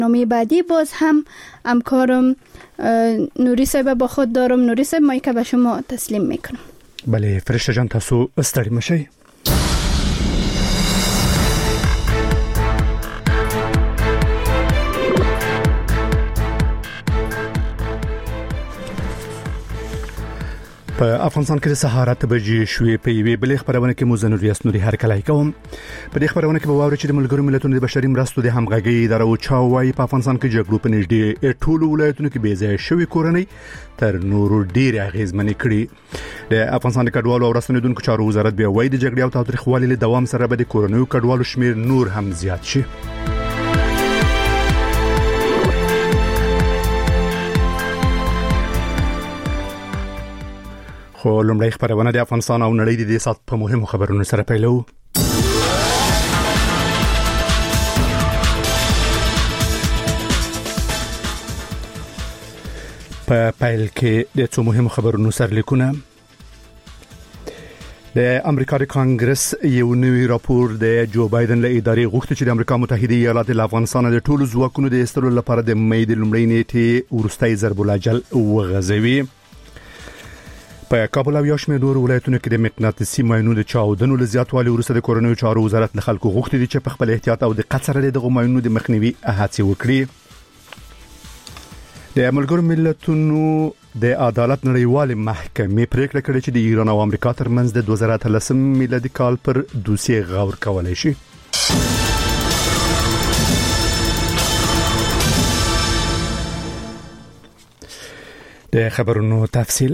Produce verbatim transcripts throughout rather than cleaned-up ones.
نامه بعدی باز هم همکارم نوری صاحب با خود دارم. نوری صاحب مایک به شما تسلیم میکنم. بله فرشته جان تاسو استری مشی. په افغانستان کې د سهار اته بجې شوې په یوې بلې خبرونه کې موزه نور یاس نوري هر کله کوم. په دې خبرونه کې به واوري چې د ملګرو ملتونو د بشري مرستو د همغږي اداره او چاوي په افغانستان کې جګړو په نږدې ټولو ولایتونو کې بې ځای شوې کورنۍ تر نورو ډېر اغیزمنې کړي. د افغانستان د کډوالو او رسنیدونکو چارو وزارت بیا وایي د جګړې او تاریخوالي له دوام سره به د کورنیو کډوالو شمیر نور هم زیات شي. خو لومړی خبرونه د افغانستان او نړۍ د دې سات په مهمو خبرونو سره پیلو. په پیل کې د څو مهمو خبرونو سرلیکونه. د امریکا د کانګرس یو نوی راپور د جو بایدن له ادارې غوښتي چې د امریکا متحده ایالات له افغانستان د ټولو ځواکونو د ایستلو لپاره د مې د لومړۍ نیټې وروستۍ ضرب الاجل وغځوي. په کابل او یاشمه نور ولایتونو کې د مقناطیسي ماینونو د چاودنو له زیاتوالي وروسته د کورونو چارو وزارت له خلکو غوښتي دي چې په خپل احتیاط او دقت سره د ماینونو د مخنیوي هڅې وکړي. د ملګرو ملتونو د عدالت نړیوال محکمې پریکړه کړې چې د ایران او امریکا ترمنځ د دوه زره اتلس میلادي کال پر دوسیه غور کولای شي. د خبرونو تفصیل.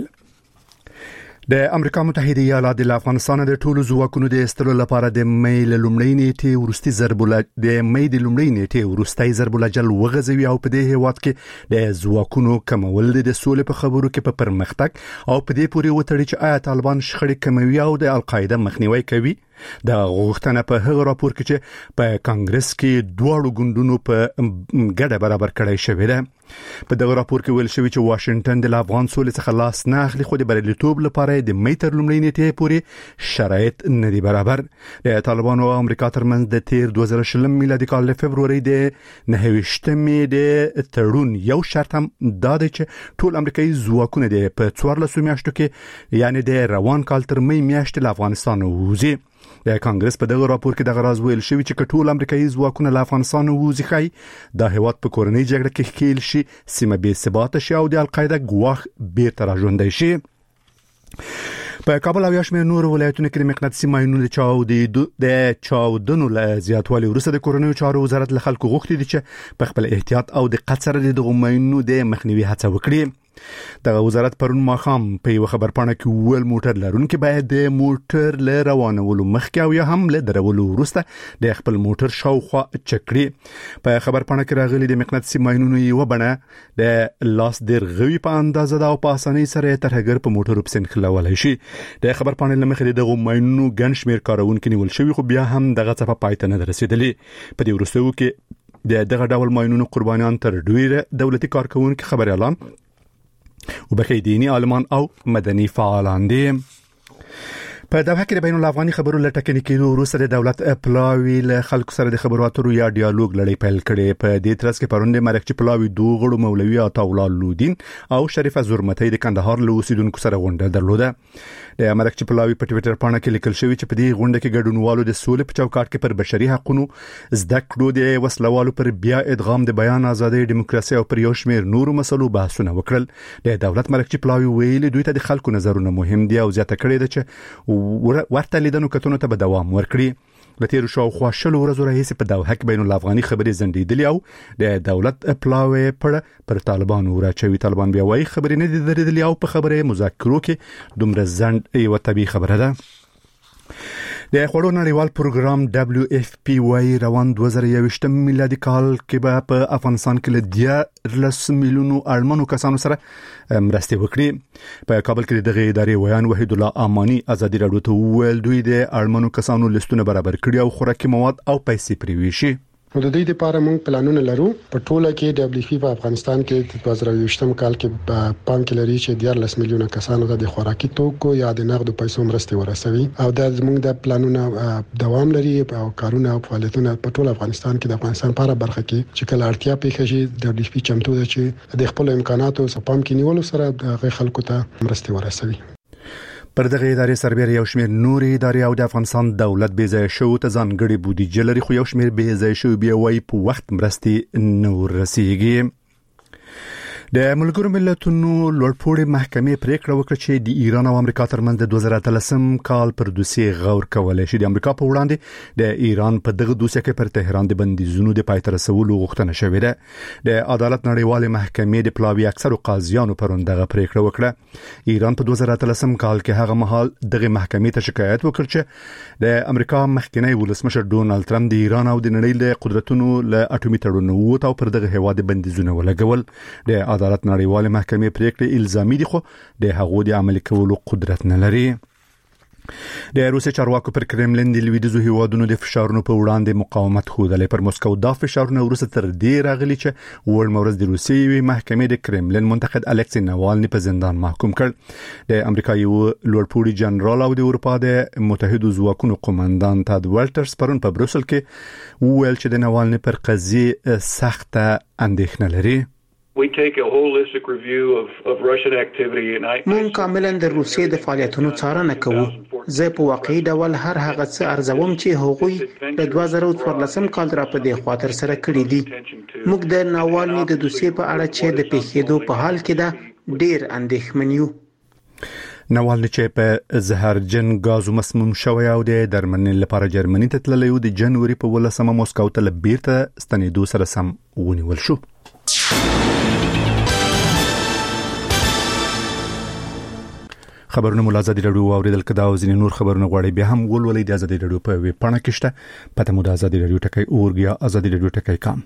د امریکا متحده ایالات د افغانستان د ټولو ځواکونو د ایستلو لپاره د مې له لومړۍ نیټې وروستي ضرب د مې د لومړۍ نیټې وروستي ضرب الاجل وغځوي او په دې هیواد کې د ځواکونو کمول د سولې په خبرو کې په پرمختګ او په دې پورې وتړي چې آیا طالبان شخړې کموي او د القاعده مخنیوي کوي. د غوښتنه په هغه راپور کې چې په کانګرس کې دواړو ګوندونو په ګډه برابر کړی شوی دی. په دغه راپور کې ویل شوی چې واشنگټن د افغان سولې څخه لاس نه اخلي خو د بریالیتوب لپاره د مې تر لومړۍ نیټې پورې شرایط نه دي برابر. د طالبانو او امریکا ترمنځ د تیر دوه زره شلم میلادي کال له فبروري د نهه ویشتمې د تړون یو شرط هم دا دی چې ټول امریکایي ځواکونه د په څوارلسو میاشتو کې یعنی د روان کال تر مې میاشتې له افغانستان ووځي. د کانګرس په دغه راپور کې دغه راز ویل شوی چې ټول امریکایي ځواکونه له افغانستان ووځي خای د هیواد په کورنۍ جګړه کې ښکیل شي، سیمه بې ثبات شي او د القاعده ګواښ بیرته راژوندی شي. په کابل او یاشمه نور ولایتونو کې د مقناطیسي ماینونو د چاودنو د چاودنو له زیاتوالي وروسته د کورنیو چارو وزارت له خلکو غوښتي دي چې په خپل احتیاط او دقت سره د ماینونو د مخنیوي هڅه وکړي. دغه وزارت پرون ماخام په یو خبرپاڼه کې ویل موټر لرونکي باید د موټر له روانولو مخکې او یا هم له درولو وروسته د خپل موټر شاوخوا چک کړي. په خبرپاڼه کې راغلي د مقناطیسي ماینونو یو بڼه د لاس درغوي په اندازه دا او په اسانۍ سره ترهګر په موټر وبسن خلولای شي. د خبرپاڼې لمخې دغه ماینونو ګڼ شمیر کارونکي نیول شوی خو بیا هم دغه څه په پای ته نه رسیدلی. په دې وروستیو کې د دغه ډول ماینونو قربانیان تر ډیره دولتي کارکونکو خبر اعلان وبکې دینی عالمان او مدني فعالان دي. په دغه کې د بین الافغاني خبرو لټکنې کې وروسته د دولت پلاوی له خلکو سره د خبرو اترو یا ډیالوګ لړۍ پیل کړي. په دې ترڅ کې پروند مرکچی پلاوی دوه غړو مولوی عطاءالله لودین او شریف زورمتی د کندهار له اوسیدونکو سره غونډه درلوده. د مرکچی پلاوی په ټوئیټر باندې کې لیکل شوی چې په دې غونډه کې ګډونوالو د سولې په چوکاټ کې پر بشري حقوقو، زده کړو، د وسلوالو پر بیا ادغام، د بیان ازادي، دیموکراسي او پر یو شمېر نورو مسلو بحثونه وکړل. د دولت مرکچی پلاوی ویلي دوی ته د خلکو نظرونه مهم دي او زیاته کړې ده چې ورته لیدنو کتنو ته به دوام ورکړي. لتیرو شاوخوا شلو ورځو راهیسې په دوحه کې بین الافغاني خبرې زندېدلې او د دولت پلاوی پر پر طالبانو راچوي. طالبان بیا وايي خبرې نه دي درېدلې او په خبرې مذاکرو کې دومره ځنډ یو طبيعي خبره ده. د خوړو نړیوال پروګرام دبليو اف پی وايي روان دوه زره یوویشتم میلادي کال کې به په افغانستان کې له دیارلس میلیونو اړمنو کسانو سره مرستې وکړي. په کابل کې دغه ادارې ویان وحید الله امانی ازادي راډیو ته ویل دوی د اړمنو کسانو لیستونه برابر کړي او خوراکي مواد او پیسې پریوي شي. نو د دې لپاره موږ پلانونه لرو. په ټوله کې دبليو اف پی په افغانستان کې په دوه زره یوولسم کال کې پام کې لري چې دیارلس میلیونه کسانو ته د خوراکي توکو یا د نقد پیسو مرستې ورسوي او دا زموږ د پلانونه دوام لري او کارونه او فعالیتونه په ټول افغانستان کې د افغانستان په اړه برخه کې چې کله اړتیا پیښ شي دبليو اف پی چمتو ده چې د خپل امکاناتو په پام کې نیولو سره د خلکو ته مرستې ورسوي. پر دغه ادارې سربېره یو شمېر نورې ادارې او د افغانستان دولت بې ځایه شوو ته ځانګړې بودیجه لري، خو یو شمېر بې ځایه شوي بیا وایي په وخت مرستې نه ورسیږي. د ملګرو ملتونو لوړپوړې محکمې پریکړه وکړه چې د ایران او امریکا ترمنځ د دوه زره اتلسم کال پر دوسیې غور کولای شي. د امریکا په وړاندې د ایران په دغه دوسیه کې پر تهران د بندیزونو د پای ته رسولو غوښتنه شوې ده. د عدالت نړیوالې محکمې د پلاوي اکثرو قاضیانو پر دغه پریکړه وکړه. ایران په دوه زره اتلسم کال کې هغه مهال دغه محکمې ته شکایت وکړ چې د امریکا مخکنی ولسمشر ډونالد ټرمپ د ایران او د نړۍ له قدرتونو له اټومي تړون ووت او پر دغه هیواد بندیزونه ولګول. د عدالت نړیوالې محکمې پریکړې الزامي دي خو د هغو د عملي کولو قدرت نه لري. د روسي چارواکو پر کرملین د لویدیځو هیوادونو د فشارونو په وړاندې مقاومت ښودلی. پر مسکو دا فشارونه وروسته تر دې راغلي چې وړ مورز د روسي محکمې د کرملین منتقد الکسی ناوالني په زندان محکوم کړ. د امریکا یو لوړپوړي جنرال او د اروپا د متحدو ځواکونو قومندان تاد والټرز پرون په بروسل کې وویل چې د ناوالني پر قضیه سخته اندېښنه لري. We take a holistic review of, of Russian activity and I مون کاملا د روسیې د فعالیتونو څارنه کوو. زه په واقعي ډول هر هغه څه ارزوم چې هغوی د دوه زره څوارلسم کال را په دې خاطر سره کړی دي. موږ د ناوالني د دوسیې په اړه چې د پیښېدو په حال کې ده ډیر اندېښمن یو. ناوالني چې په زهرجن غازو مسموم شوی او د درملنې لپاره جرمني ته تللی و د جنوري په ولسمه موسکو ته بیرته ستنېدو سره سم ونیول شو. خبرونه مو آزادي رادیو اوریدل کدا او ځینې نور خبرونه غواړي بیا هم ولولئ د آزادي رادیو په ویب پاڼه کې شته. پته مو د آزادي رادیو ټکی اورګ یا آزادي رادیو ټکی کام.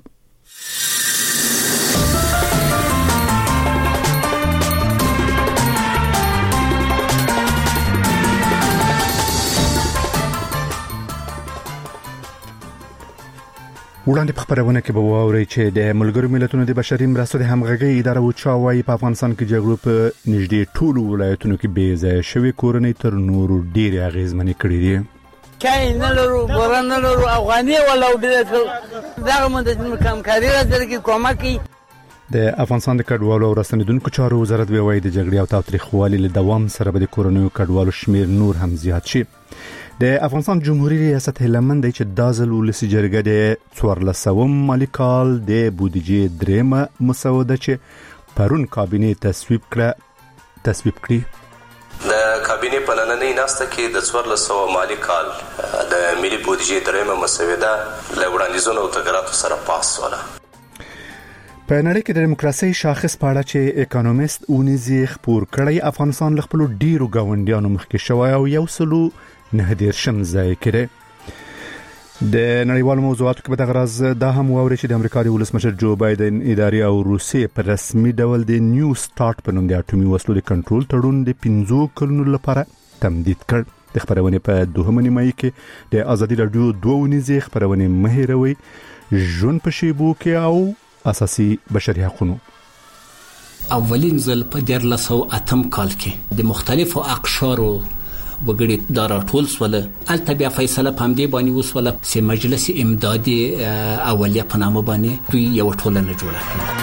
وړاندې په خبرونه کې به واورئ چې د ملګرو ملتونو د بشري مرستو د همغږي اداره وچا وايي په افغانستان کې جګړو په نږدې ټولو ولایتونو کې بې ځایه شوي کورنۍ تر نورو ډېرې اغېزمنې کړې دي. کای نه لرو بوران نه لرو افغاني ولا ډېر دغه مونږ کمکاري راځي کې کومکي. د افغانستان د کډوالو او راستنیدونکو چارو وزارت ویوي د جګړې او تاوتریخوالي له دوام سره به د کورنیو کډوالو شمیر نور هم زیات شي. د افغانستان جمهوریت ریاست هلمند چې د ځل ولسی جرګه د څوارلسم مالی کال د بودیجې درېمه مسوده چې پرون کابینه تصویب کړه تصویب کړي. د کابینه په نننۍ ناسته کې د څوارلسم مالی کال د ملي بودیجې درېمه مسوده له وړاندیزونو او تغیراتو سره پاس شوه. په نړۍ کې د دیموکراسي شاخص پاړه چې اکونومیست اونیزي خبر کړی افغانستان له خپل ډیرو گاونډیانو مخکې شوی او یو سلو نه دیر شم ځای کړي. د نړیوالو موضوعاتو کې به دغه راز دا هم واوري چې د امریکا د ولسمشر جو بایدن اداري او روسیې په رسمي ډول د نیو سٹارټ په نوم د اټومي وسلو د کنټرول تړون د پنځو کلونو لپاره تمدید کړ. د خبرونه په دوهمه نیمایي کې د آزادي رادیو دوه نيزه خبرونه مهیروي ژوند په شیبو کې او اساسي بشري حقوقو. اولین ځل په دیارلس اتم کال کې د مختلفو اقشارو وګړي دا راټول سول. البته بیا فیصله پام دی باندې وسوله چې مجلس امدادي اولیه په نامه باندې دوی یو ټولنه جوړه کړه.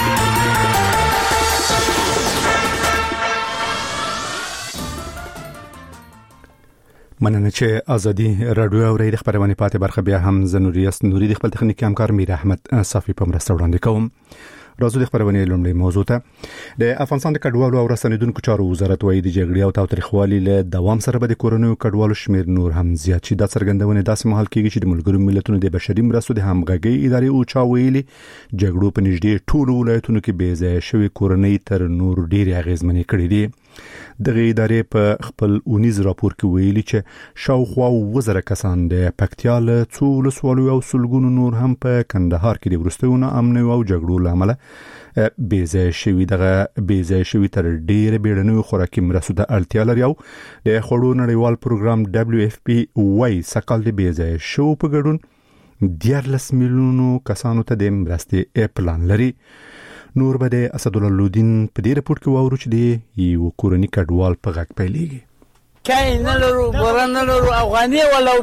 مننه چې آزادي رادیو او ریډ خبرونه پاتې برخه بیا هم زنوریاس نوري د خپل تخنیکی همکار میر احمد صافي په مرسته وړاندې کوم. راځو د خبرونه لومړی موضوع ته. د افغانستان د کډوالو او راستنیدونکو چارو وزارت وايي د جګړې او تاوتریخوالي له دوام سره به د کورونو کډوالو شمیر نور هم زیات شي. دا څرګندونه داسې مهال کېږي چې د ملګرو ملتونو د بشري مرستو د همغږي ادارې او چا ویلي جګړو په نږدې ټولو ولایتونو کې بې ځایه شوي کورنۍ تر نور ډېرې اغېزمنې کړې دي. دغه ادارې په خپل اونیز راپور کې ویلي چې شاوخوا وزره کسان د پکتیا له څو ولسوالو او سلګونو نور هم په کندهار کې د وروستیو امن او جګړو لامل بې ځای شوي دغه بې ځای شوي تر ډېره بیړنیو خوراکي مرستو ته اړتیا لري او د خوړو نړیوال پروګرام دبليو اف پی وايي سکهال د بې ځای شو په ګډون دیارلس میلیونو کسانو ته د مرستې پلان لري. نور به د اسدالله لودین په دې رپورت کې واورو چې د یو کورني کډوال په غږ پیلېږي. چای نه لرو، بوران نه لرو، افغاني ولا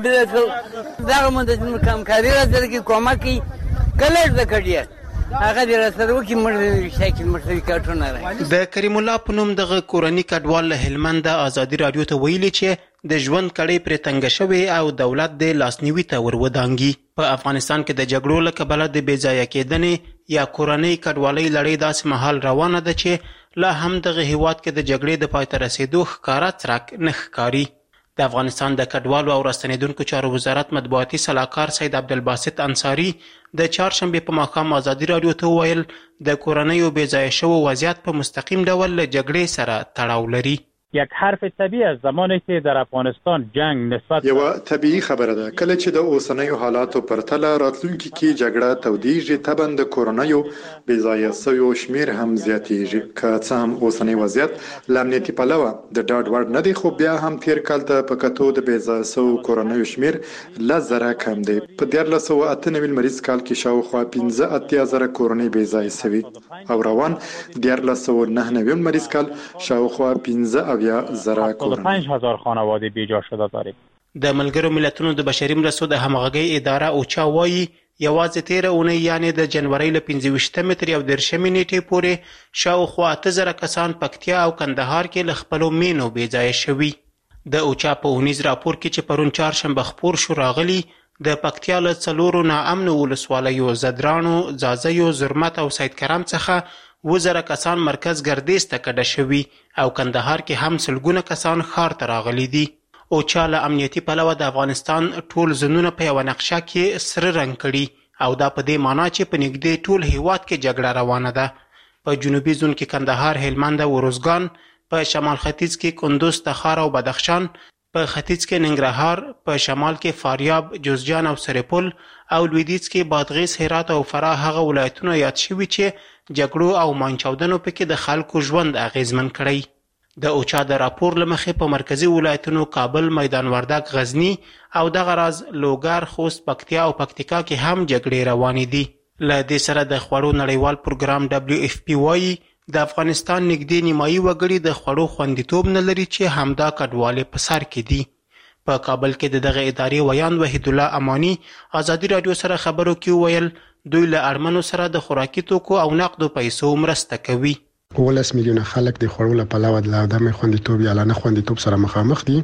ودې دغه مونږ د کمکاري راځي کې کومه کوي کله د کډیر هغه د سره وکي مړ شکل مشترکاتونه راځي. د کریم الله په نوم دغه کورني کډوال له هلمند ازادي رادیو ته ویلي چې د ژوند کړي پر تنګ شوی او دولت د لاسنیوي ته ورودانګي. په افغانستان کې د جګړو له کبله د بې ځایه کېدنې یا کورنۍ کډوالۍ لړۍ داسې مهال روانه ده چې لا هم دغه هیواد کې د جګړې د پای ته رسیدو ښکاره څرک نه ښکاري. د افغانستان د کډوالو او راستنیدونکو چارو وزارت مطبوعاتي سلاکار سید عبدالباسط انصاری د چهارشنبه په ماښام ازادي رادیو ته وویل د کورنیو بې ځایه شوو وضعیت په مستقیم ډول له جګړې سره تړاو لري. یک حرف طبیعی است زمانی که در افغانستان جنگ نسبت یو طبیعی خبره ده کله چې د اوسنیو حالاتو پرتله راتلونکي کې جګړه تودیږي تبن د کورونیو بې ځایه شویو شمیر هم زیاتیږي. که څه هم اوسنی وضعیت له امنیتي پلوه د ډاډ وړ نه دی خو بیا هم تیر کال ته په کتو د بې ځایه شویو کورونیو شمیر لس زره کم دی. په دیارلس سوه اته نوي لمریز کال کې شاوخوا پنځه اتیا زره کورنۍ بې ځایه شوي او روان دیارلس سوه نهه نوي لمریز کال شاوخوا پنځه هفتاد و پنج هزار خانواده بیجا شده داریم. د ملګرو ملتونو د بشري مرستو د همغږۍ اداره اوچا وایي یوازې تیره اونۍ یعنې د جنورۍ له پنځه ویشتمې تر یودېرشمې نیټې پورې شاوخوا اته زره کسان پکتیا او کندهار کې له خپلو مینو بې ځایه شوي. د اوچا په اونیز راپور کې چې پرون چهارشنبه خپور شو راغلي د پکتیا له څلورو ناامنو ولسوالیو زدرانو، ځاځیو، زرمت او سید کرم څخه اووه زره کسان مرکز ګردیز ته کډه شوي او کندهار کې هم سلګونه کسان ښار ته راغلي دي. اوچا له امنیتي پلوه د افغانستان ټول زونونه په یوه نقشه کې سره رنګ کړي او دا په دې معنا چې په نږدې ټول هیواد کې جګړه روانه ده. په جنوبي زون کې کندهار، هلمند او روزګان، په شمال ختیځ کې کندوز، تخار او بدخشان، په ختیځ کې ننګرهار، په شمال کې فاریاب، جوزجان او سرپل او لویدیځ کې بادغیس، هرات او فراه هغه ولایتونه یاد شوي چې جګړو او مانچاودنو پکې د خلکو ژوند اغیزمن کړی. د اوچا د راپور له مخې په مرکزي ولایتونو کابل، میدان وردګ، غزنی او دغه راز لوګر، خوست، پکتیا او پکتیکا کې هم جګړې روانې دي. له دې سره د خوړو نړیوال پروګرام دبلیو اف پی وایي د افغانستان نږدې نیمایي وګړي د خوړو خوندیتوب نه لري چې همدا کډوالې په سر کې دي. په کابل کې د دغه ادارې ویان وحید الله امانی ازادي رادیو سره خبرو کې ویل دوی له اړمنو سره د خوراکي توکو او نقدو پیسو مرسته کوي. ولس میلیونه خلک د خوړو له پلوه د عدم خوندیتوب یا نه خوندیتوب سره مخامخ دي.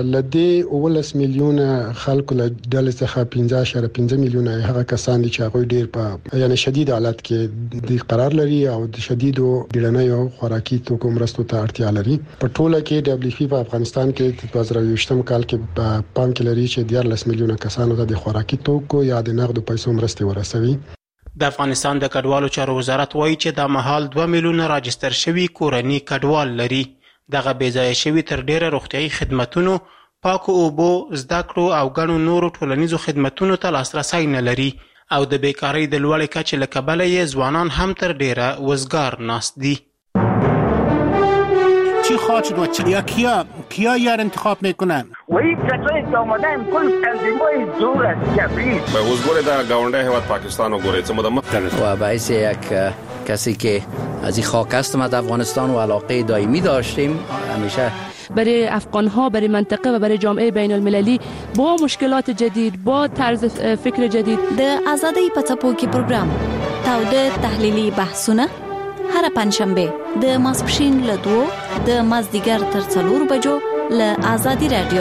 لدې ولس میلیونه خلکو له ډلې څخه پنځه اعشاریه پنځه میلیونه هغه کسان دي چې هغه ډیر په یعنی شدید حالت کې د قرار لري او د شدیدو ډیرنیو خوراکي توکو مرستو ته اړتیا لري. په ټوله کې دبلیو اف پی په افغانستان کې په دوه زره یوویشتم کال کې په پام کې لري چې دیارلس میلیونه کسانو ته د خوراکي توکو یا د نقدو پیسو مرستې ورسوي. د افغانستان د کډوالو چارو وزارت وایي چې دا مهال دوه میلیونه راجستر شوي کورني کډوال لري. دغه بې ځایه شوي تر ډیره روغتیایي خدمتونو، پاکو اوبو، زده کړو او ګڼو نورو ټولنیزو خدمتونو ته لاسرسی نه لري او د بیکارۍ د لوړې کچې له کبله یې ځوانان هم تر ډیره وزګار ناست دي. چی خواهد شد و چی؟ یا کیا کیا یار انتخاب میکنن؟ و این کسایی که آمدن کل تنظیمای دور از جبری به حضور در گاونده هیواد پاکستان و گوره چه مدام و باعث یک کسی که از این خاک هستم از افغانستان و علاقه دائمی داشتیم همیشه برای افغان ها، برای منطقه و برای جامعه بین المللی با مشکلات جدید، با طرز فکر جدید. د آزادی پڅپوکي پروګرام تاوده تحلیلی بحثونه هر پنځشنبه د ماسپښین له دوه د مازدیګر تر څلور بجو له آزادی رادیو.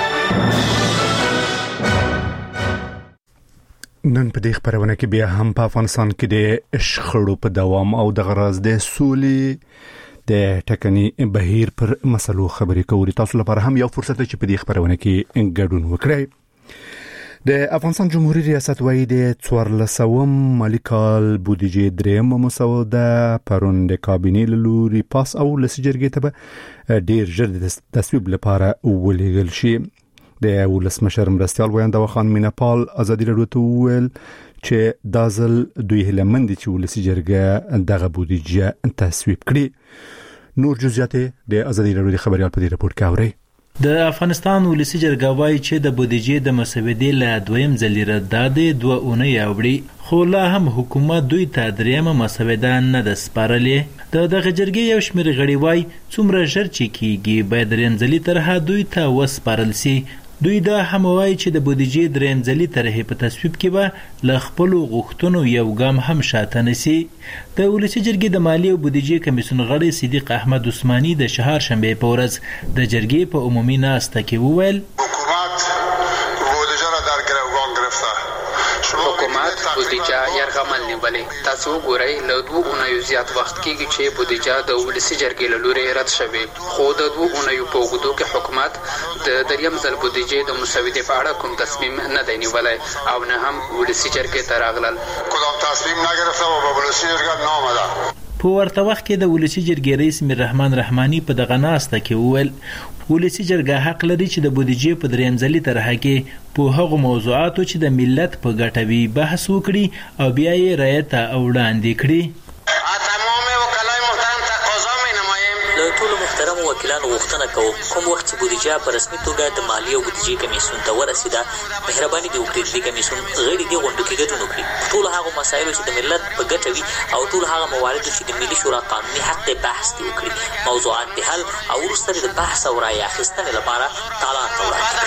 نن په دې خبرونه کې بیا هم په افغانستان کې د شخړو په دوام او د غراز د سولې د ټکني بهیر پر مسلو خبرې کوي. تاسو لپاره هم یو فرصت چې په دې خبرونه کې ګډون وکړئ. د افغانستان جمهوریت ریاست وایي د څوارلسم مالي کال بودیجې درېیمه مسوده پرون د کابینې له لوري پاس او لسي جرګې ته به ډېر ژر د تصویب لپاره ولېږل شي. د ولسمشر مرستیال ویاندوه خان میناپال ازادي راډیو ته وویل چې دا ځل دوی هیله مند دي چې ولسي جرګه دغه بودیجه تصویب کړي. نور جزئیات د ازادي راډیو خبريال په دې راپور کې اورئ. د افغانستان ولسی جرګه وایي چې د بودیجې د مسودې له دویم ځل رد دادې دوه اونۍ اوړي، خو لا هم حکومت دوی ته دریمه مسوده نه ده سپارلې. د دغه جرګې یو شمېر غړي وایي څومره ژر چې کیږي باید دریم ځلي طرحه دوی ته وسپارل سي. دوی دا هم وایي چې د بودیجې دریم ځلي طرحې په تصویب کې به له خپلو غوښتنو یو ګام هم شاته نسي. د ولسي جرګې د مالیې او بودیجې کمیسیون غړی صدیق احمد عثماني د چهارشنبې په ورځ د جرګې په عمومي ناسته کې وویل حکومت بودیجه یرغمل نیولې. تاسو وګورئ له دوه اونیو زیات وخت کېږي چې بودیجه د ولسي جرګې له لوري رد شوې، خو د دوه اونیو په اوږدو کې حکومت د دریم ځل بودیجې د مسودې په اړه کوم تصمیم نه دی نیولی او نه هم ولسي جرګې ته راغلل. کدام تصمیم نگرفته و به ولسي جرګه نامده. په ورته وخت کې د ولسي جرګې رئیس میر رحمان رحماني په دغه ناسته کې وویل ولسي جرګه حق لري چې د بودیجې په دریم ځلي طرحه کې په هغو موضوعاتو چې د ملت په ګټه وي بحث وکړي او بیا یې رایې ته وړاندې کړي. له ټولو محترمو وکیلانو غوښتنه کوم کوم وخت چې بودیجه په رسمي توګه د مالیې او بودیجې کمیسیون ته ورسېده، مهرباني دې وکړي دې کمیسیون غړي دې غونډو کې ګډون وکړي په ټولو هغو مسایلو چې د ملت په ګټه وي او ټولو هغه مواردو چې د ملي شورا قانوني حق دی بحث دې وکړي، موضوعات دې حل او وروسته د بحث او رایې اخیستنې لپاره تالار ته وړاندې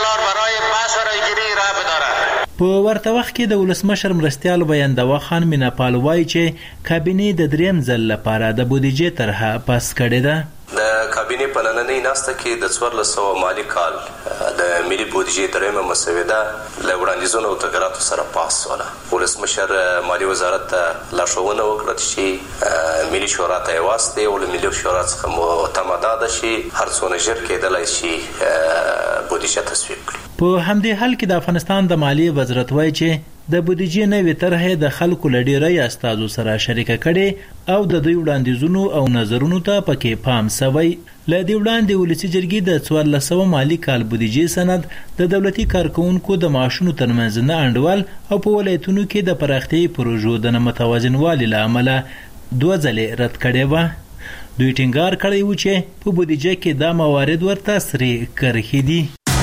کړي. په ورته وخت کې د ولسمشر مرستیال ویندوا خان میناپال وایي چې کابینې د دریم ځل لپاره د بودیجې طرحه پاس کړې ده. د کابینې په نننۍ ناسته کې د څوارلس سوه مالي کال د ملي بودیجې دریمه مسوده له وړاندیزونو او تغیراتو سره پاس شوله. ولسمشر مالي وزارت ته لارښوونه وکړه چې ملي شورا ته یې واستوي او له ملي شورا څخه مو تمه دا ده چې هر څونه ژر کېدلی شي بودیجه تصویب کړي. په همدې حال کې د افغانستان د مالیې وزارت وایي چې د بودیجې نوې طرحې د خلکو له ډېری استازو سره شریکه کړې او د دوی وړاندیزونو او نظرونو ته پکې پام سوی. له دې وړاندې ولسي جرګې د څوارلس سوه مالي کال بودیجې سند د دولتي کارکوونکو د معاشونو ترمنځ نه انډول او په ولایتونو کې د پراختیايي پروژو د نه متوازنوالي له امله دوه ځلې رد کړې وه. دوی ټینګار کړی و چې په بودیجه کې دا موارد ورته سرې کرښې دي.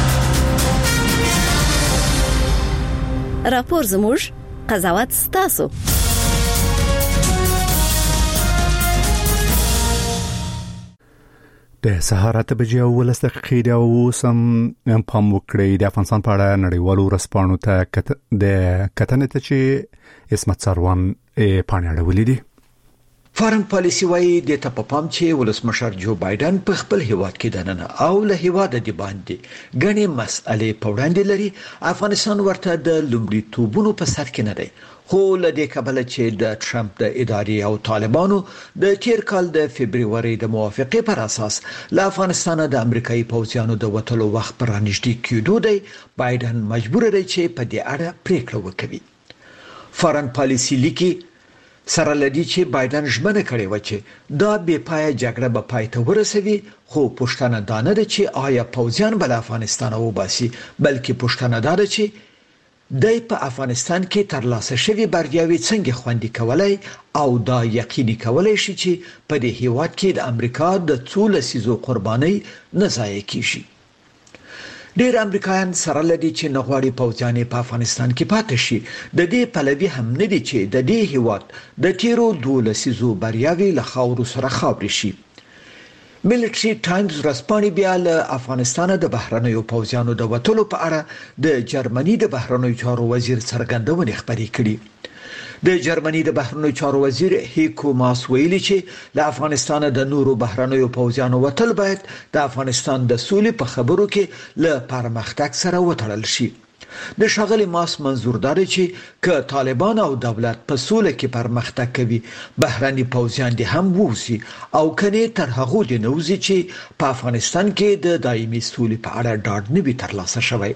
راپور زموږ قضاوت ستاسو. د سهار اته بجې او ولس دقیقې د اوسم پام وکړئ د افغانستان په اړه نړیوالو ورځپاڼو ته د کتنې ته چې اسمت سروان پاڼې اړولې دي. فارن پالیسی وايي د تپپام چې ولسمشر جو بایدن په خپل هیواد کې دننه او له هیواد دی باندې غني مسئلې په وړاندې لري. افغانستان ورته د لومړي توبونو په سر کې نه دی، خو له دې کبله چې د ټرمپ د ادارې او طالبانو د تیر کال د فبرवरी د موافقې پر اساس له افغانستان د امریکایي پوځیانو د وټلو وخت پر نږدې کېدو دی، بایدن مجبور دی چې په دې اړه پریکړه وکړي. فارن پالیسی لیکي سره لدی چې بایدن ژمنه کړې و چې دا بې پای جګړه به پای ته ورسوي، خو پښتنه دانه ده چې آیا پوځیان بل افغانستان وباسي، بلکې پښتنه ده چې دای په افغانستان کې ترلاسه شوی بریاوي څنګه خوندي کولای او دا یقیني کولای شي چې په دې هیواد کې د امریکا د څو لسیزو قرباني نه ضایع کیږي. ډیر امریکایان سره لدی چې نغواړي پوځیان په افغانستان کې پاتې شي. د دې پلوي هم نه دي چې د دې هیواد د تیرو دوه لسیزو بریاوي له خاورو سره خاوري شي. ملټری ټایمز رسپانې بیا له افغانستان د بهرنیو پوځیانو د وټلو په اړه د جرمني د بهرنیو چارو وزیر څرګندونه خبرې کړې. د جرمني د بهرنیو چارو وزیر هیکو ماس ویلي چې د افغانستان د نورو بهرنیو پوځیانو وټل باید د افغانستان د سولې په خبرو کې له پرمختګ سره وتړل شي. د شاغلي ماس منظور داري چې ک طالبان او دولت په سولې کې پرمختګ کوي، بهرني پوځیان دي هم ووسی او کني تر هغه د نوځي چې په افغانستان کې د دایمي سولې په اړه ډاډ نه وي ترلاسه شوی.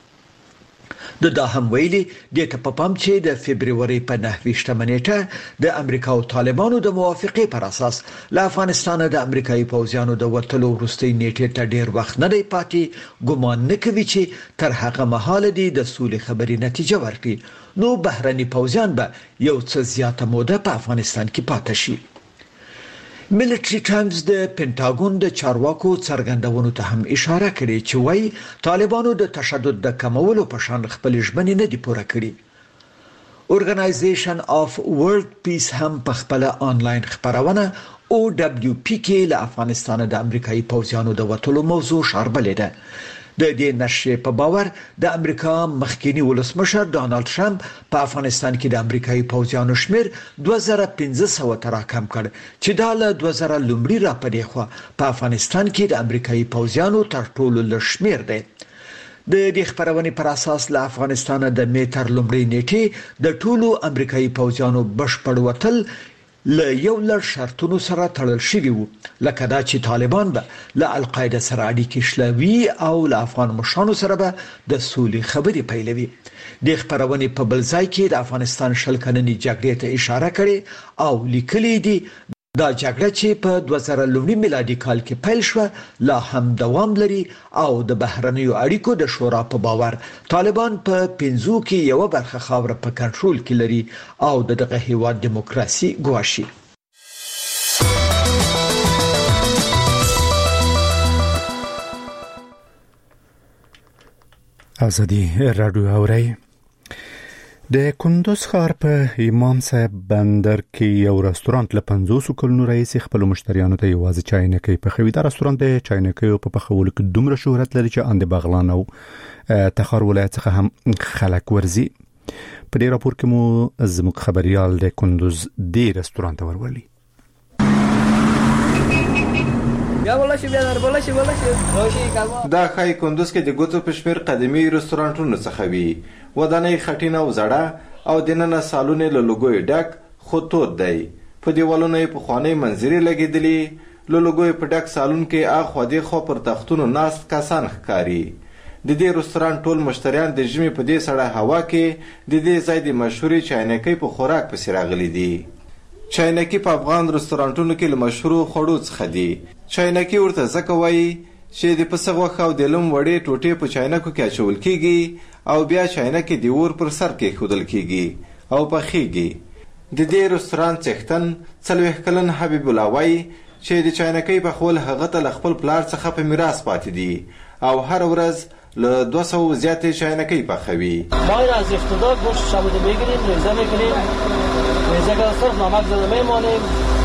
د دا هم ویلي د تپپام چې د فبرवरी په نهه نیټه د امریکا او طالبانو د موافقې پر اساس له افغانستان د امریکایي پوځیانو د وټلو وروستۍ نیټه ته ډیر وخت نه دی پاتې، ګمان نه کوي چې تر هغه مهاله دی د سولې خبري نتیجه ورکړي، نو بهرني پوځیان به یو څه زیاته موده په افغانستان کې پاتې شي. ملټری ټایمز د پینټاګون د چارواکو څرګندونو ته هم اشاره کړې چې وايي طالبانو د تشدد د کمولو په شان خپل ژمنې نه دي پوره کړې. اورګنایزیشن اف ورلد پیس هم په خپل آنلاین خبرونه او دبليو پی کې له افغانستان د امریکایي پوځیانو د وټولو موضوع شاربلې ده. د دې نشریې په باور د امریکا مخکینی ولسمشر ډانلډ ټرمپ په افغانستان کې د امریکایي پوځیانو شمیر دوه زره پنځه سوه ته راکم کړ چې دا له دوه زره لومړي راپدې خو په افغانستان کې د امریکایي پوځیانو تر ټولو لږ شمیر دی. د دې خبرونې پر اساس له افغانستان د میټر لومړي نیټه د ټولو امریکایي پوځیانو بشپړ وتل له یو لړ شرطونو سره تړل شوی وو، لکه دا چې طالبان به له القاعده سره اړیکې شلوي او له افغان مشرانو سره به د سولې خبرې پیلوي. د خبرونې په بل ځای کې د افغانستان شل کلنې جګړې ته اشاره کړې او لیکلي دي دا جګړه چې په دوه زره لومړي میلادي کال کې پیل شوه لا هم دوام لري او د بهرنیو اړیکو د شورا په باور طالبان په پنځو کې یو برخه خاوره په کنټرول کې لري او دغه هیواد دیموکراسي ګواښي. ازادي رادیو اوري. د کندوز ښار په امام صاحب بندر کې یو رستورانت له پنځوس کلونو راهیسې خپل مشتریانو ته یوازې چاینکې پخوي. دا رستورانت د چاینکې په پخولو کې دومره شهرت لري چې اند بغلان او تخار ولایت څخه هم خلک ورزي. په دې راپور کې مو زموږ خبريال د کندوز دی رستورانت ورولي. بیا ولا شي بیا در ولا شي ولا شي دا خای کندوز کې د ګوتو پښمیر قديمي رستورانټونو څخه وي. ودانۍ خټینه او زړه او دننه سالونه له لوګوي ډک خو تود دی. په دیوالونو په خوانې منظرې لګېدلې، له لوګوي په ډک سالون کې اخو دې خو پر تختونو ناست کسان ښکاري. د دې رستورانت ټول مشتریان د ژمي په دې سړه هوا کې د دې ځای د مشهوري چاینکې په خوراک پسې راغلي دي. چاینکې په افغان رستورانټونو کې له مشهورو خوړو څخه دي. چاینکې ورته ځکه وایي چې د پسه غوښه او د لم وړې ټوټې په چاینکو کې اچول کېږي او بیا چاینکې د اور پر سر کې ښودل کېږي او پخېږي. د دې رستورانت څښتن څلوېښت کلن حبیب الله وایي چې د چاینکې پخول هغه ته له خپل پلار څخه په میراث پاتې دي او هر ورځ له دوه سوه زیاتې چاینکې پخوي. ما از ابتدا گوشت شبوده میگیریم، ریزه میکنیم، ریزه که صرف نمک زده میمانیم.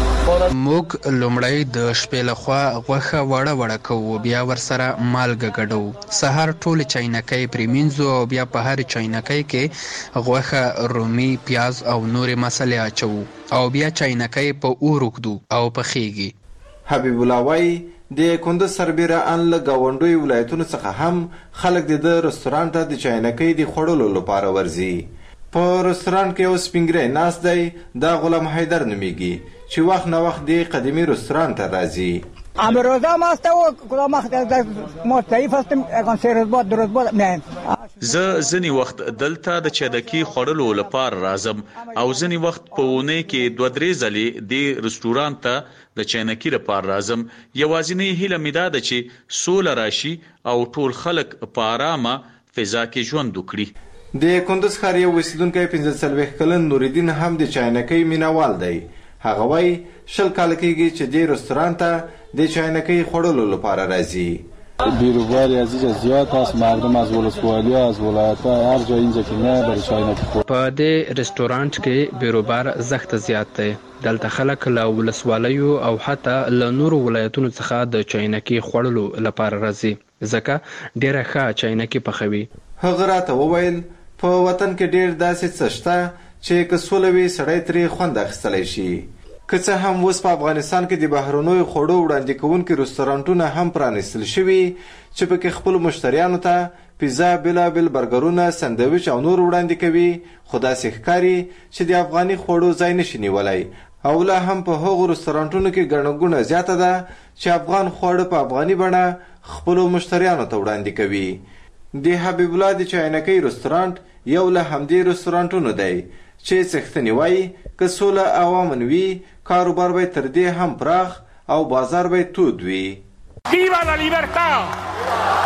موږ لومړی د شپې لخوا غوښه وړه وړه کوو، بیا ورسره مالګه ګډو، سهار ټول چاینکۍ پریمینځو او بیا په هر چاینکۍ کې غوښه، رومي، پیاز او نورې مسلې اچوو او بیا چاینکۍ په اور وږدو او پخېږي. حبیب الله وایي د کندوز سربیره ان له ګاونډیو ولایتونو څخه هم خلک د ده رستورانت ته د چاینکۍ د خوړلو لپاره ورځي. په رستورانت کې یو سپینګری ناست دی، دا غلام حیدر نومیږي چې وخت نه وخت د قدیمي رستورانت ته راځي. امروز هم هسته و کدام وقت ما ضعیف هستیم اگه سه روز بعد دو روز بعد میایم. زه ځینې وخت دلته د چاینکۍ خوړلو لپاره راځم او ځینې وخت په اونۍ کې دوه درې ځلې د رستورانت ته د چاینکۍ لپاره راځم. یوازینۍ هیله مې دا ده چې سوله راشي او ټول خلک په آرامه فضا کې ژوند وکړي. د کندوز ښار یو اوسیدونکی پنځه څلوېښت کلن نوردین هم د چاینکۍ مینهوال دی. هغه وایي شل کاله کېږي چې دې رستورانت ته د چاینکۍ خوړلو لپاره راځي. بیروبار از اینجا زیاد است، مردم از ولسوالی از ولایت‌ها هر جای اینجا که میاد برای چاینکۍ خورد. په دې رستورانت کې بیروبار زخت زیات دی. دلته خلک له ولسوالیو او حتی له نورو ولایتونو څخه د چاینکۍ خوړلو لپاره راځي ځکه ډیره ښه چاینکۍ پخوي. هغه راته وویل په وطن کې ډیر داسې څه شته چې که سوله وي سړی ترې خوند اخیستلی شي. که څه هم اوس په افغانستان کې د بهرنیو خوړو وړاندې کوونکي رستورانټونه هم پرانیستل شوي چې پکې خپلو مشتریانو ته پیزا، بېلابېل برګرونه، سندویچ او نور وړاندې کوي، خو داسې ښکاري چې د افغاني خوړو ځای نشي نیولی او لا هم په هغو رستورانټونو کې ګڼه ګوڼه زیاته ده چې افغان خواړه په افغاني بڼه خپلو مشتریانو ته وړاندې کوي. د حبیب الله د چاینکۍ رستورانت یو له همدې رستورانټونو دی چې څښتنې وایي که سوله او امن وي کاروبار به تر دې هم پراخ او بازار به تود وي. Viva la libertad!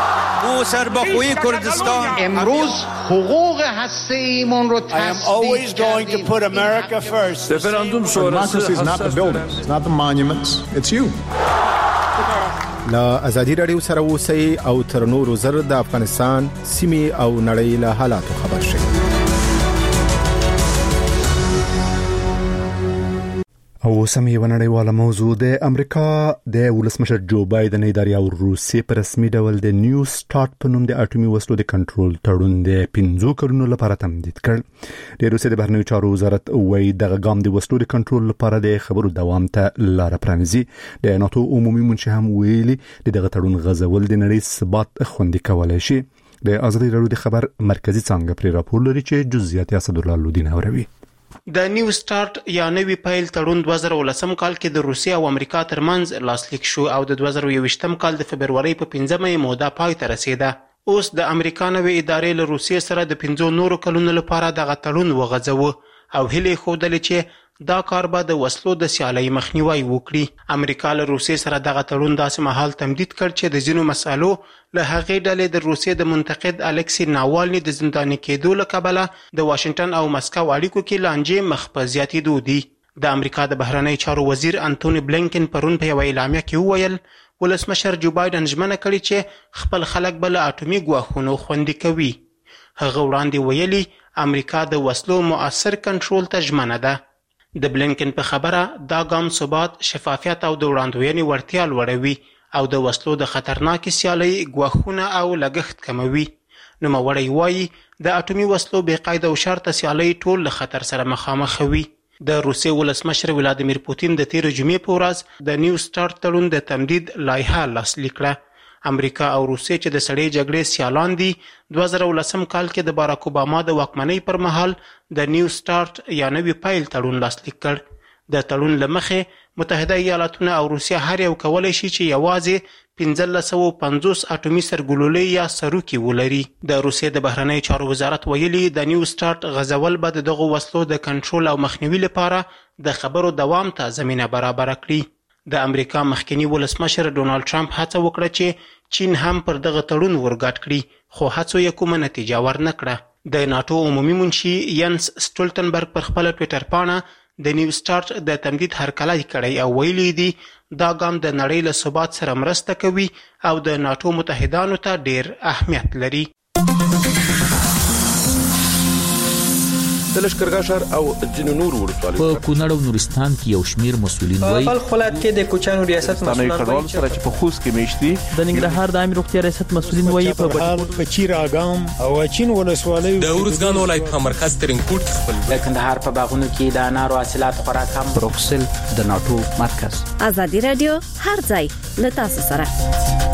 او سربخوی کردستان امروز حقوق هسته‌ایمون رو تثبیت کردیم. رفراندوم شورای لا ازادي رادیو سره اوسئ او تر نورو زر د افغانستان سیمه او نړۍ له حالاتو خبر شئ. او سمې ونړیواله موضوع د امریکا د ولسمشر جو بایدن ادارې او روسیې په رسمي ډول د نیو سٹارټ په نوم د اټومي وسلو د کنټرول تړون د پنځو کلونو لپاره تمدید کړ. د روسیې د بهرنیو چارو وزارت وایي دغه ګام د وسلو د کنټرول لپاره د خبرو دوام ته لاره پرانیزي. د ناتو عمومي منشي هم ویلي دغه تړون غځول د نړۍ ثبات خوندي کولای شي. د ازادي راډیو د خبر مرکزی څنګه پر راپور لري چې جزئیات اسدالله لودین اوروي. د نیو سٹارټ یا نوی پیل تړون دوه زره ولسم کال کې د روسیې او امریکا ترمنځ لاسلیک شو او د دوه زره یوویشتم کال د فبرورۍ په پنځمه موده پای ته رسیده. اوس د امریکا نوې ادارې له روسیې سره د پنځو نورو کلونو لپاره دغه تړون وغځوه او هیله ښودلې چې دا کار به د وسلو د سیالۍ مخنیوي وکړي. امریکا له روسیې سره دغه تړون داسې مهال تمدید کړ چې د ځینو مسالو له هغې ډلې د روسیې د منتقد الکسی ناوالني د زنداني کېدو له کبله د واشنگټن او مسکو اړیکو کې لانجې مخ په زیاتېدو دي. د امریکا د بهرنی چارو وزیر انټونی بلینکن پرون په یوه اعلامیه کې وویل ولسمشر جو بایدن ژمنه کړې چې خپل خلک به له اټومي ګواښونو خوندي کوي. هغه وړاندې ویلي امریکا د وسلو مؤثر کنټرول ته ژمنه ده. د بلینکن په خبره دا ګام ثبات، شفافیت او د وړاندوینې وړتیا لوړوي او د وسلو د خطرناکې سیالۍ ګواښونه او لګښت کموي. نوموړی وایي د اټومي وسلو بې قاعده او شرطه سیالۍ ټول له خطر سره مخامخوي. د روسیې ولسمشر ولادیمیر پوتین د تیرې جمعې په ورځ د نیو سٹارټ تړون د تمدید لایحه لاسلیک کړه. امریکا او روسیې چې د سړې جګړې سیالان دي دوه زره ولسم کال کې د باراک اوباما د واکمنۍ پر مهال د نیو سٹارټ یا نوی پیل تړون لاسلیک کړ. د تړون له مخې متحده ایالاتونه او روسیه هر یو کولی شي چې یوازې پنځلس سوه پنځوس اټومي سرګلولې یا سروکي ولري. د روسیې د بهرنی چارو وزارت ویلي د نیو سٹارټ غځول به د دغو وسلو د کنټرول او مخنیوي لپاره د خبرو دوام ته زمینه برابره کړي. د امریکا مخکنی ولسمشر ډونالد ټرمپ هڅه وکړه چې چین هم پر دغه تړون ورګډ کړي خو هڅو یې کومه نتیجه ورنه کړه. د ناتو عمومي منشي ینس سټولټنبرګ پر خپله ټویټر پاڼه د نیو سٹارټ د تمدید هرکلی کړی او ویلي دي دا ګام د نړۍ له ثبات سره مرسته کوي او د ناتو متحدانو ته ډیر اهمیت لري. د لشکرګاه ښار او ځینو نورو ولسوالیو په کونړ او نورستان کې یو شمیر مسؤلین وایي په خپل ولایت کې د کوچانو ریاست مسؤلین وایي سره چې په خوست کې میشتي د ننګرهار د عامه روغتیا ریاست مسؤلین وایي په په چیر اګام او چین ولسوالیو د اورزګان ولایت په مرکز ترینکوټ خپل د کندهار په باغونو کې د انارو حاصلات خورا کم. بروکسل د ناتو مرکز. ازادي رادیو هر ځای له تاسو سره.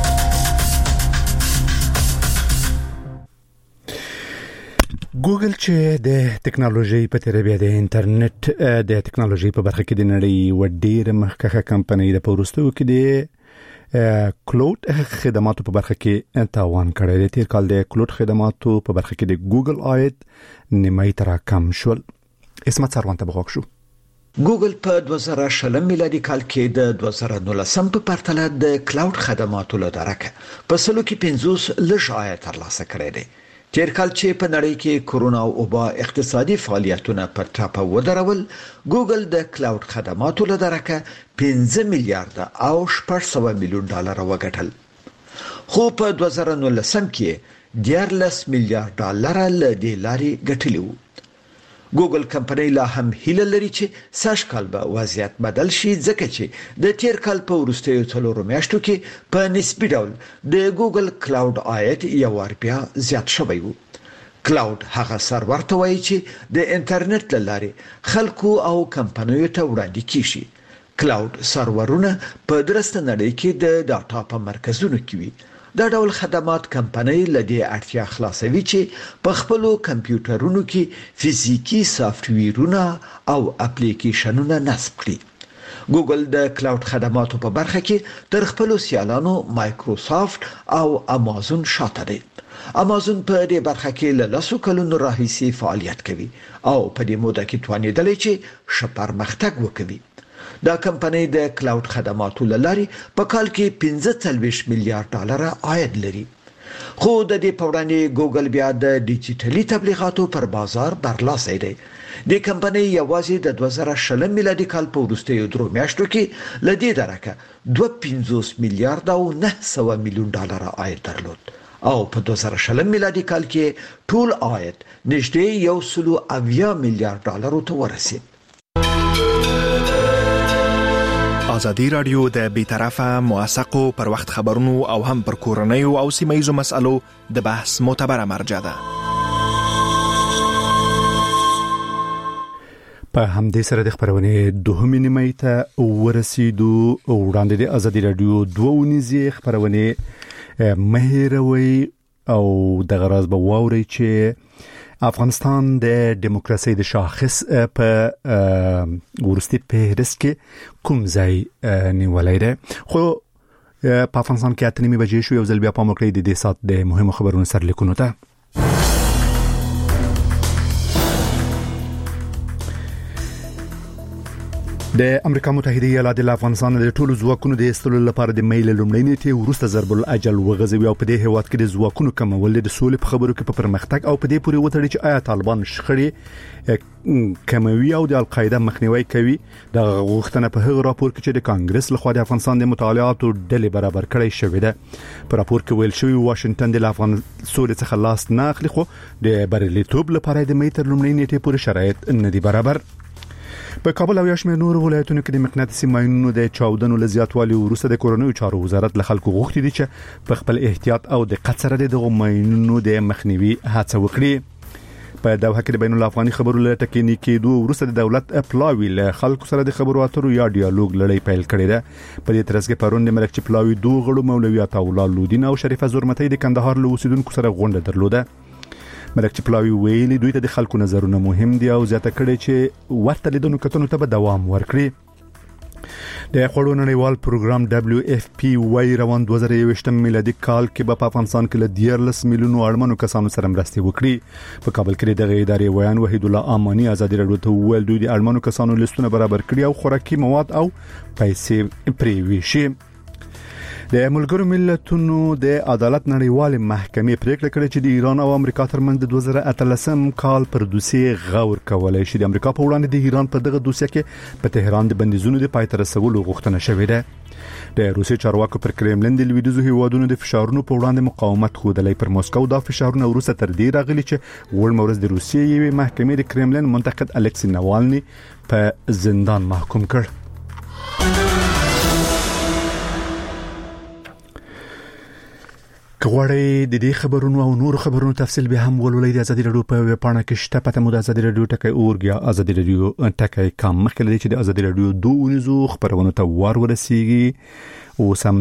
ګوګل چې د ټکنالوژي په تیر بیا د انټرنیټ د ټکنالوژي په برخه کې د نړۍ و ډېر مخکښه کمپنۍ د پورستو کې د کلود خدماتو په برخه کې تاوان کړی. د تیر کال د کلود خدماتو په برخه کې د ګوګل عاید نیمه تر کم شول. اسمت سروان ته بغوښ شو. ګوګل په دوه زره شلم میلادي کال کې د دوه زره نولسم په پرتله د کلاود خدماتو له درکه په سلو کې پنځوس لږ عاید ترلاسه کړی دی. تیر کال چې په نړۍ کې کرونا او وبا اقتصادي فعالیتونه پر ټاپه ودرول، ګوګل د کلاود خدماتو له درکه پنځه میلیارډ او شپږ سوه میلیون ډالر وګټل. خو په دوه زره نولسم کې دیارلس میلیارډ ډالر له دې لارې ګټلي وو. ګوګل کمپنۍ لا هم هیله لري چې سږ کال به وضعیت بدل شي ځکه چې د تیر کال په وروستیو څلورو میاشتو کې په نسبي ډول د ګوګل کلاود عاید یو وار بیا زیات شوی و. کلاود هغه سرور ته وایي چې د انټرنیټ له لارې خلکو او کمپنیو ته وړاندې کیږي. کلاود سرورونه په درسته نړۍ کې د ډاټا په مرکزونو کې وي. دا ډول خدمات کمپنۍ لدی اړتیا خلاصوي چې په خپل کمپیوټرونو کې فزیکی سافټویرونه او اپلیکیشنونه نصب کړي. ګوګل د کلاود خدماتو په برخه کې تر خپل سیالانو مایکروسافت او امازون شاته دی. امازون په دې برخه کې له لاسو کلونو راهیسې فعالیت کوي او په دې موده کې توانیدلی چې ښه پرمختګ وکړي. دا کمپنۍ د کلاود خدماتو لاري په کال کې پنځه څلوېښت میلیارډ ډالر عاید لري. خو د دې په وړاندې ګوګل بیا د ډیجیټلي تبلیغاتو پر بازار برلاسي دی. د کمپنۍ یوازې د دوه زره شل میلادي کال په وروستیو درو میاشتو کې له دې درکه دوه پنځوس میلیارډ او نه سوه میلیون ډالر عاید درلود او په دوه زره شل میلادي کال کې ټول عاید نږدې یو سلو اویا میلیارډ ډالر ته ورسید. ازادي رادیو د بیطرفه موثقو پر وخت خبرونو او هم پر کورنیو او سیمایزو مسالو د بحث معتبره مرجع ده. په همدې سره د خبرونې دوهمې نیمې ته ورسېدو. وړاندې د ازادي رادیو دوه ونیزې خبرونه مهیروي او د غراز به واوري چې افغانستان د دیموکراسي د شاخص په ورستي فهرست کې کوم ځای نیولای دی. خو په افغانستان کې اته نیمې بجې شو. یو ځل بیا په مکړې د دې سات د مهمو خبرونو سرلیکونو ته. د امریکا متحده ایالات د افغانستان د ټولو ځواکونو د استلو لپاره د میل لومړی نیټه ورسته ضرب الاجل وغځوي او په دې هیواد کې د ځواکونو کمول د سولې په خبرو کې په پرمختګ او په دې پورې وتړي چې آیا طالبان شخړې کموي او د القاعده مخنیوي کوي. د غوښتنه په هغه راپور کې چې د کانګرس لخوا د افغانستان د مطالعاتو ډلې برابر کړی شوې ده. په راپور کې ویل شوی واشنگټن د افغان سولې څخه لاس نه اخلي خو د بریالیتوب لپاره د میتر لومړی نیټه پورې شرایط نه دي برابر. په کابل او یاشمیر نور ولایتونو کې د مقناطیسي ماینونو د چاودنو لزیاتوالي وروسته د کورونیو چارو وزارت له خلکو غوښتي دي چې په خپل احتیاط او د قطر د ماینونو د مخنیوي هڅه وکړي. په دوحه کې د بین الافغاني خبرو له ټکینی کېدو وروسته د دولت پلاوی له خلکو سره د خبرو اترو یا ډیالوګ لړۍ پیل کړې ده. په دې ترڅ کې پرون د ملک پلاوی دوه غړو مولوی عطا الله لودین او شریفه زورمتي د کندهار له اوسیدونکو سره غونډه درلوده. ملک پلاوی ویلي دوی ته د خلکو نظرونه مهم دي او زیاته کړي چې ورته لیدونکو کتنو ته به دوام ورکړي. د خړو نړیوال پروګرام دبليو اف پی وايي روان دوه زره یوویشت میلادي کال کې په افغانستان کې له دیارلس میلیونو اړمنو کسانو سره مرستې وکړي. په کابل کې د ادارې ویان وحید الله امانی ازادي رادیو ته ویل دوی د اړمنو کسانو لیستونه برابر کړي او خوراکي مواد او پیسې پریوي شي. د ملګرو ملتونو د عدالت نړیوال محکمې پریکړه کړې چې د ایران او امریکا ترمنځ د دوه زره اتلسم کال پر دوسیې غور کولای شي. د امریکا په وړاندې د ایران په دغه دوسیه کې په تهران د بندیزونو د پای ته رسولو غوښتنه شوې ده. د روسي چارواکو پر کرملین د لویدیځو هیوادونو د فشارونو په وړاندې مقاومت ښودلی. پر مسکو دا فشارونه وروسته تر دې راغلي چې وړ مورز د روسیې یوې محکمې د کرملین منتقد الکسی ناوالني په زندان محکوم کړ. کغوړې د دې خبرونو او نور خبرونو تفصیل به هم ولولئ د ازادي رادیو په ویب پاڼه کې شته. پته مو د ازادي رادیو ټکي اورګیا ازادي رادیو ټکي کم مخکې لري چې د ازادي رادیو دوه ونیزو خبرونه ته ور ورسیږي. او سم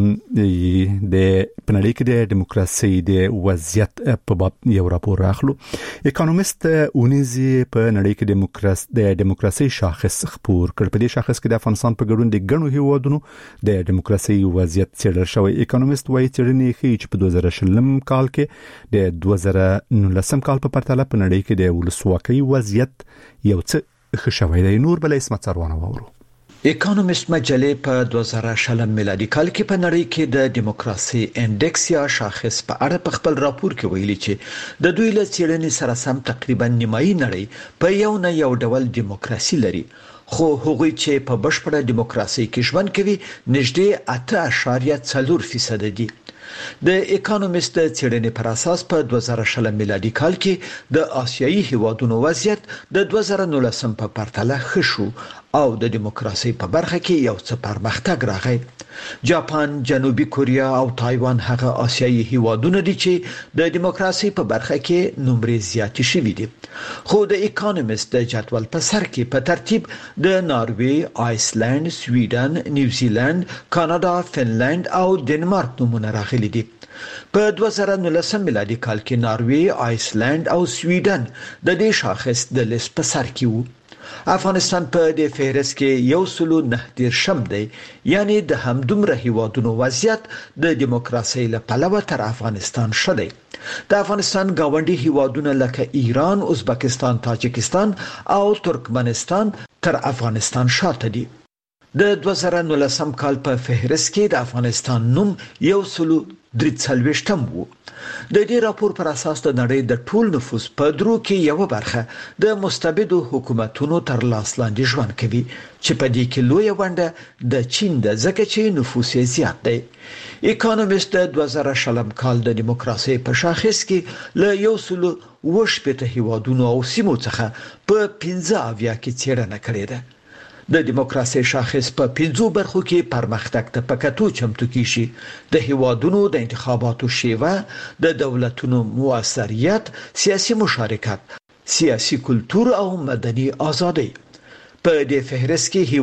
د پنړی کې د دیموکراسي د وضعیت په باب یو راپور راخلو. اکونومیست اونیزي په نړۍ کې دیموکراسي د دیموکراسي شاخص خبر کړ. په دې شاخص کې د افغانستان په ګډون د غنو هیوادونو د دیموکراسي وضعیت څېړل شوی. اکونومیست وايي څېړنې ښيي چې په دوه زره شلم کال کې د دوه زره نولسم کال په پرتله په نړۍ کې د ولسواکۍ وضعیت یو څه ښه شوی دی. نور بل اسمت سروانه وورو. اکونومیست مجلې په دوه زره شلم میلادي کال کې په نړۍ کې د دیموکراسي انډیکس یا شاخص په اړه په خپل راپور کې ویلي چې د دوی له څېړنې سره سم تقریبا نیمایي نړۍ په یو نه یو ډول دیموکراسي لري. خو هغوی چې په بشپړه دیموکراسي کې ژوند کوي نږدې اته اعشاریه څلور فیصد دي. د اکونومیست څېړنې پر اساس په دوه زره شلم میلادي کال کې د آسیایي هیوادونو وضعیت د دوه زره نولسم په پرتله ښه شو او د دیموکراسي په برخه کې یو څه پرمختګ راغی. جاپان، جنوبي کوریا او تایوان هغه آسیایي هیوادونه دي چې د دیموکراسي په برخه کې نمرې زیاتې شوي دي. خو د اکونومیست د جدول په سر کې په ترتیب د ناروې، آیسلند، سویډن، نیوزیلند، کاناډا، فنلند او ډنمارک نمونه راغلي دي. په دوه زره نولسم میلادي کال کې ناروې، آیسلند او سویډن د دې شاخص د لیست په سر کې وو. افغانستان په دې فهرست کې یو سلو نه دیرشم دی، یعنی د همدومره هیوادونو وضعیت د دیموکراسي له پلوه تر افغانستان ښه دی. د افغانستان گاونډي هیوادونه لکه ایران، ازبکستان، تاجکستان او ترکمنستان تر افغانستان شاته دي. د دوه زره نولسم کال په فهرست کې د افغانستان نوم یو سلو درې څلوېښتم و. د دې راپور پر اساس د نړۍ د ټول نفوس په درو کې یو برخه د مستبدو حکومتونو تر لاس لاندې ژوند کوي چې په دې کې لوی ونده د چین د ځکه چې نفوس یې زیات دی. اکونومیست د دوه زره شلم کال د دیموکراسي په شاخص کې له یو سل اوه شپېته هیوادونو او سیمو څخه په پنځه اویا کې څېړنه کړې ده. د دیموکراسي شاخص په پنځو برخو کې پرمختګ ته پکاتو چمتو کیږي: د هیوادونو د انتخاباتو شیوه، د دولتونو موثریت، سیاسي مشارکت، سیاسي کلتور او مدني ازادي. په دې فهرست کې